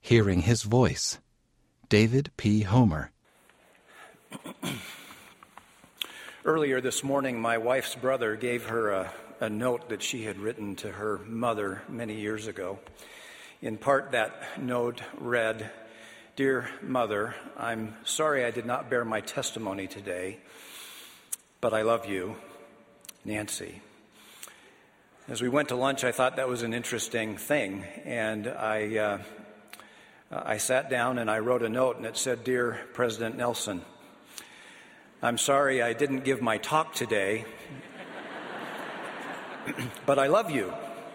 hearing his voice. David P. Homer. Earlier this morning, my wife's brother gave her a note that she had written to her mother many years ago. In part, that note read, "Dear Mother, I'm sorry I did not bear my testimony today, but I love you, Nancy." As we went to lunch, I thought that was an interesting thing, and I sat down and I wrote a note, and it said, "Dear President Nelson, I'm sorry I didn't give my talk today, but I love you."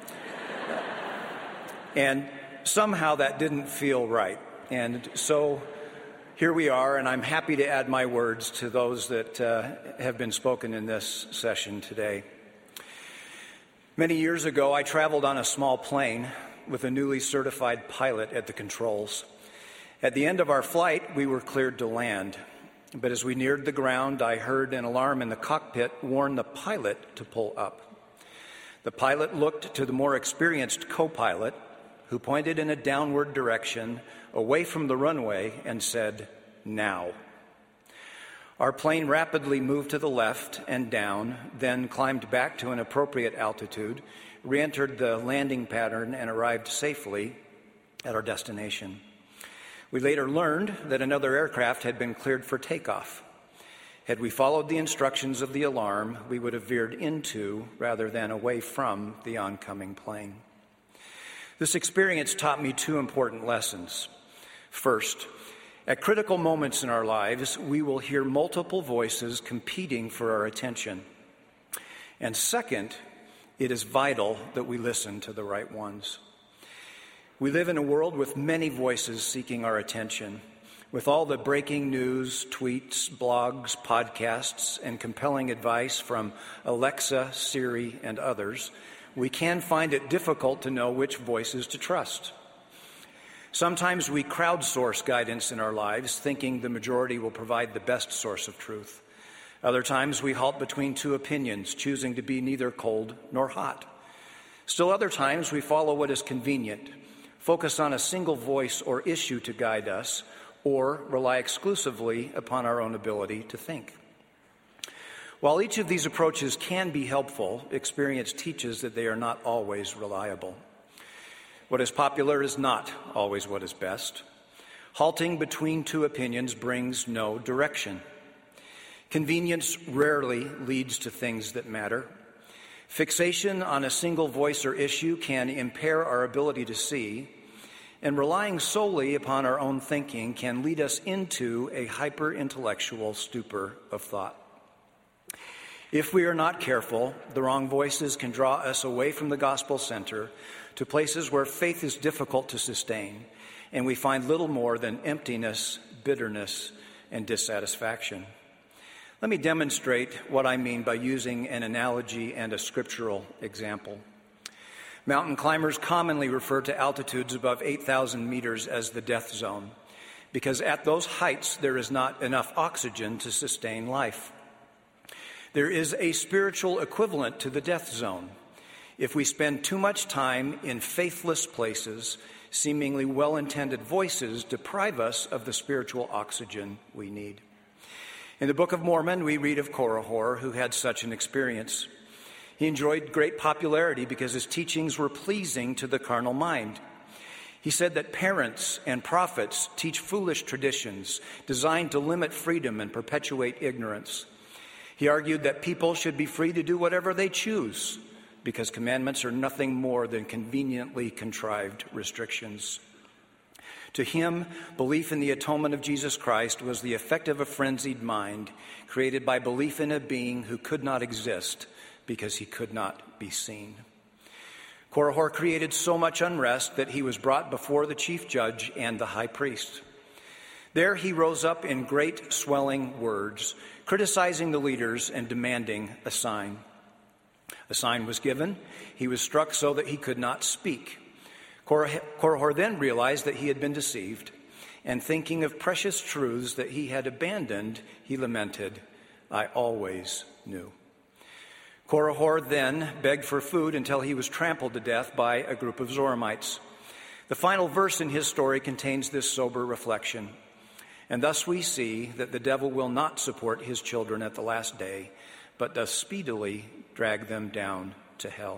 And somehow that didn't feel right. And so here we are, and I'm happy to add my words to those that have been spoken in this session today. Many years ago, I traveled on a small plane with a newly certified pilot at the controls. At the end of our flight, we were cleared to land. But as we neared the ground, I heard an alarm in the cockpit warn the pilot to pull up. The pilot looked to the more experienced co-pilot, who pointed in a downward direction away from the runway and said, "Now." Our plane rapidly moved to the left and down, then climbed back to an appropriate altitude, re-entered the landing pattern, and arrived safely at our destination. We later learned that another aircraft had been cleared for takeoff. Had we followed the instructions of the alarm, we would have veered into rather than away from the oncoming plane. This experience taught me two important lessons. First, at critical moments in our lives, we will hear multiple voices competing for our attention. And second, it is vital that we listen to the right ones. We live in a world with many voices seeking our attention. With all the breaking news, tweets, blogs, podcasts, and compelling advice from Alexa, Siri, and others, we can find it difficult to know which voices to trust. Sometimes we crowdsource guidance in our lives, thinking the majority will provide the best source of truth. Other times we halt between two opinions, choosing to be neither cold nor hot. Still other times we follow what is convenient, focus on a single voice or issue to guide us, or rely exclusively upon our own ability to think. While each of these approaches can be helpful, experience teaches that they are not always reliable. What is popular is not always what is best. Halting between two opinions brings no direction. Convenience rarely leads to things that matter. Fixation on a single voice or issue can impair our ability to see, and relying solely upon our own thinking can lead us into a hyper-intellectual stupor of thought. If we are not careful, the wrong voices can draw us away from the gospel center to places where faith is difficult to sustain, and we find little more than emptiness, bitterness, and dissatisfaction. Let me demonstrate what I mean by using an analogy and a scriptural example. Mountain climbers commonly refer to altitudes above 8,000 meters as the death zone, because at those heights there is not enough oxygen to sustain life. There is a spiritual equivalent to the death zone. If we spend too much time in faithless places, seemingly well-intended voices deprive us of the spiritual oxygen we need. In the Book of Mormon, we read of Korihor, who had such an experience. He enjoyed great popularity because his teachings were pleasing to the carnal mind. He said that parents and prophets teach foolish traditions designed to limit freedom and perpetuate ignorance. He argued that people should be free to do whatever they choose, because commandments are nothing more than conveniently contrived restrictions. To him, belief in the atonement of Jesus Christ was the effect of a frenzied mind created by belief in a being who could not exist because he could not be seen. Korihor created so much unrest that he was brought before the chief judge and the high priest. There he rose up in great swelling words, criticizing the leaders and demanding a sign. A sign was given. He was struck so that he could not speak. Korihor then realized that he had been deceived, and thinking of precious truths that he had abandoned, he lamented, "I always knew." Korihor then begged for food until he was trampled to death by a group of Zoramites. The final verse in his story contains this sober reflection. And thus we see that the devil will not support his children at the last day, but does speedily drag them down to hell.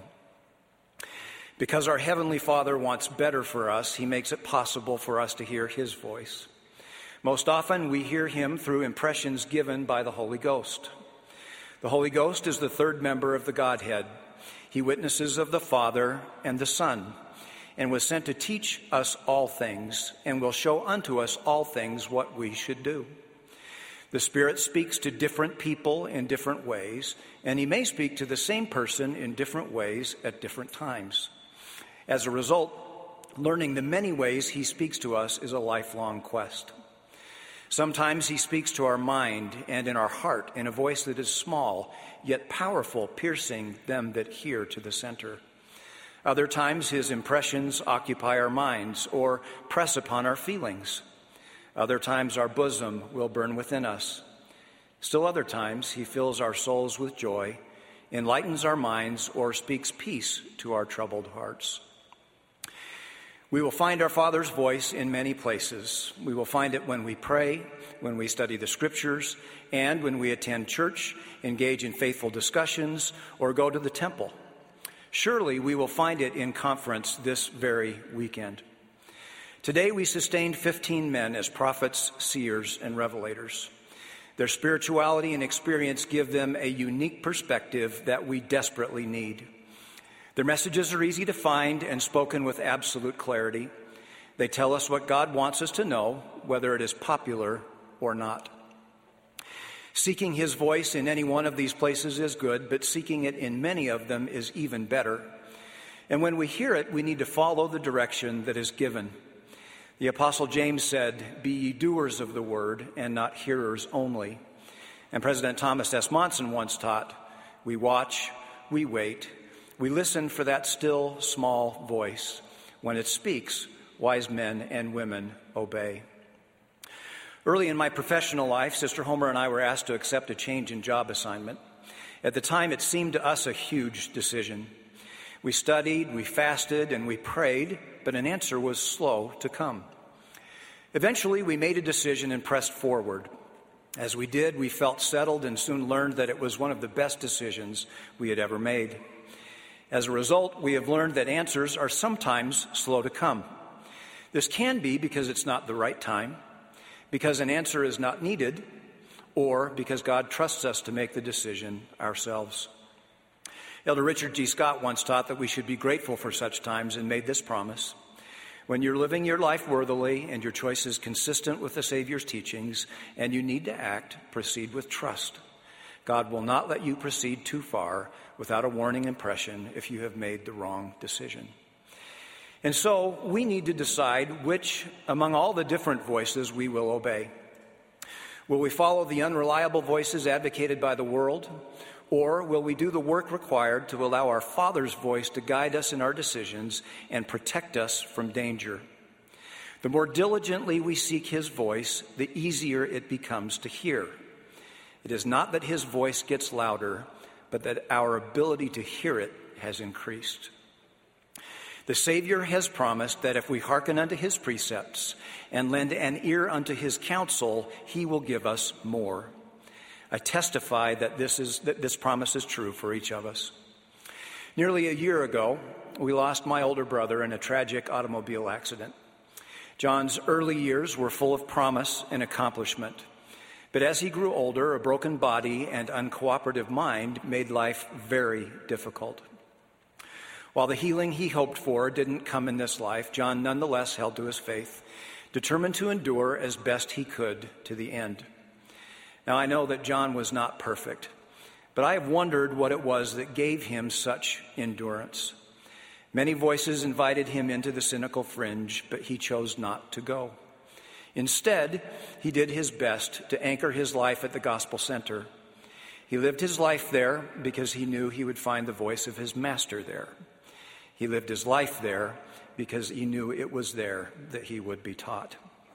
Because our Heavenly Father wants better for us, he makes it possible for us to hear his voice. Most often we hear him through impressions given by the Holy Ghost. The Holy Ghost is the third member of the Godhead. He witnesses of the Father and the Son, and was sent to teach us all things, and will show unto us all things what we should do. The Spirit speaks to different people in different ways, and he may speak to the same person in different ways at different times. As a result, learning the many ways he speaks to us is a lifelong quest. Sometimes he speaks to our mind and in our heart in a voice that is small, yet powerful, piercing them that hear to the center. Other times his impressions occupy our minds or press upon our feelings. Other times our bosom will burn within us. Still other times he fills our souls with joy, enlightens our minds, or speaks peace to our troubled hearts. We will find our Father's voice in many places. We will find it when we pray, when we study the Scriptures, and when we attend church, engage in faithful discussions, or go to the temple. Surely we will find it in conference this very weekend. Today we sustained 15 men as prophets, seers, and revelators. Their spirituality and experience give them a unique perspective that we desperately need. Their messages are easy to find and spoken with absolute clarity. They tell us what God wants us to know, whether it is popular or not. Seeking his voice in any one of these places is good, but seeking it in many of them is even better. And when we hear it, we need to follow the direction that is given. The Apostle James said, "Be ye doers of the word, and not hearers only." And President Thomas S. Monson once taught, "We watch, we wait, we listen for that still, small voice. When it speaks, wise men and women obey." Early in my professional life, Sister Homer and I were asked to accept a change in job assignment. At the time, it seemed to us a huge decision. We studied, we fasted, and we prayed, but an answer was slow to come. Eventually, we made a decision and pressed forward. As we did, we felt settled and soon learned that it was one of the best decisions we had ever made. As a result, we have learned that answers are sometimes slow to come. This can be because it's not the right time, because an answer is not needed, or because God trusts us to make the decision ourselves. Elder Richard G. Scott once taught that we should be grateful for such times and made this promise: when you're living your life worthily and your choice is consistent with the Savior's teachings and you need to act, proceed with trust. God will not let you proceed too far without a warning impression if you have made the wrong decision. And so we need to decide which among all the different voices we will obey. Will we follow the unreliable voices advocated by the world, or will we do the work required to allow our Father's voice to guide us in our decisions and protect us from danger? The more diligently we seek his voice, the easier it becomes to hear. It is not that his voice gets louder, but that our ability to hear it has increased. The Savior has promised that if we hearken unto his precepts and lend an ear unto his counsel, he will give us more. I testify that this promise is true for each of us. Nearly a year ago, we lost my older brother in a tragic automobile accident. John's early years were full of promise and accomplishment. But as he grew older, a broken body and uncooperative mind made life very difficult. While the healing he hoped for didn't come in this life, John nonetheless held to his faith, determined to endure as best he could to the end. Now, I know that John was not perfect, but I have wondered what it was that gave him such endurance. Many voices invited him into the cynical fringe, but he chose not to go. Instead, he did his best to anchor his life at the gospel center. He lived his life there because he knew he would find the voice of his master there. He lived his life there because he knew it was there that he would be taught.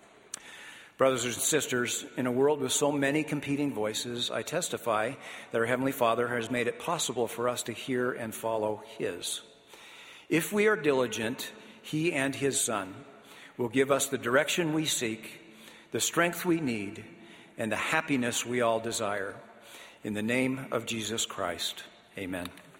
Brothers and sisters, in a world with so many competing voices, I testify that our Heavenly Father has made it possible for us to hear and follow his. If we are diligent, he and his Son will give us the direction we seek, the strength we need, and the happiness we all desire. In the name of Jesus Christ, amen.